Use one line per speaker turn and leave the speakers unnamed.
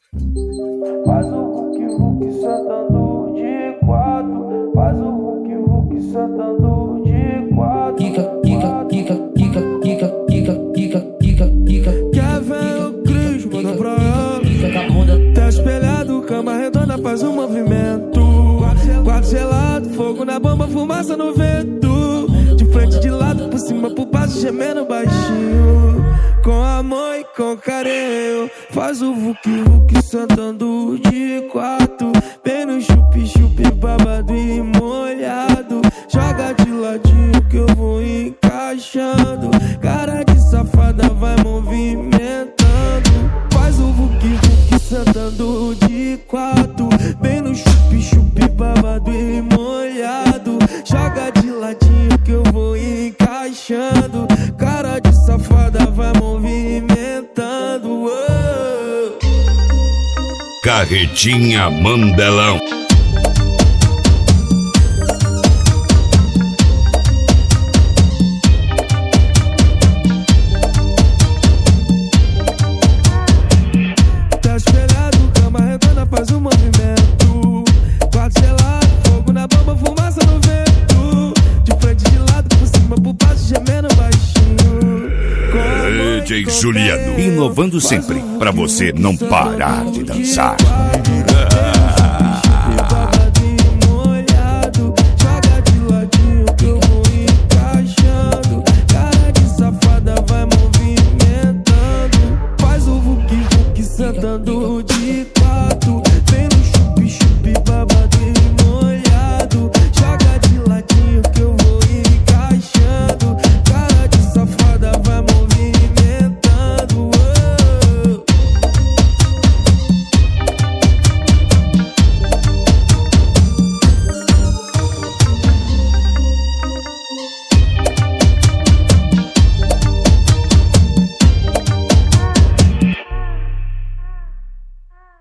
Faz o Hulk sentando de quatro. Faz o Hulk sentando de quatro.
Quer ver o Cris, manda pra ela. Tá espelhado, cama redonda, faz um movimento. Quadro gelado, fogo na bomba, fumaça no vento. De frente, de lado, por cima, por baixo, gemendo baixinho. Com amor e com carinho. Faz o Hulk sentando de quatro. Bem no chup-chup, babado e molhado. Joga de ladinho que eu vou encaixando. Cara de safada vai movimentando. Faz o Hulk sentando de quatro. Bem no chup-chup, babado e molhado. Joga de ladinho que eu vou encaixando. Cara de safada vai movimentando.
Carretinha Mandelão.
Tá espelhado, cama redonda, faz um movimento. Quarto gelado, fogo na bomba, fumaça no vento. De frente, de lado, por cima, por baixo, gemendo baixinho.
DJ Juliano, inovando sempre, pra você não parar de dançar.
Joga de ladinho que eu vou encaixando. Cara de safada vai movimentando. Faz o Hulk sentando de